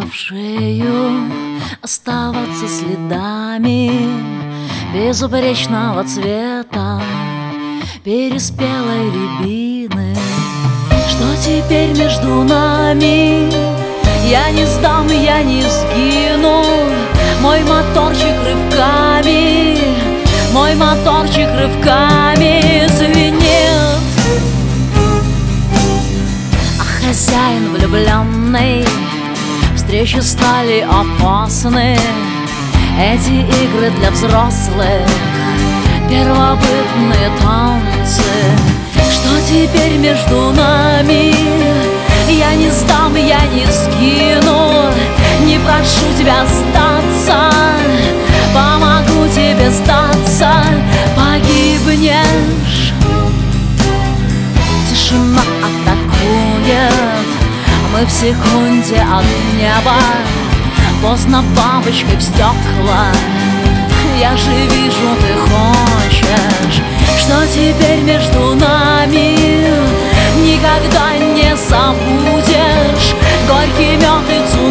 в шею, оставаться следами безупречного цвета переспелой рябины. Что теперь между нами? Я не сдам, я не сгину. Мой моторчик рывками, мой моторчик рывками звенит. А хозяин влюбленный, встречи стали опасны. Эти игры для взрослых, первобытные танцы. Что теперь между нами? Я не сдам, я не сгину. Не прошу тебя сдаться, помогу тебе сдаться. Погибнешь. Тишина атакует, мы в секунде от неба. Поздно бабочкой в стекла. Я же вижу, ты хочешь. Что теперь между нами? Никогда не забудешь горький мед и цукор.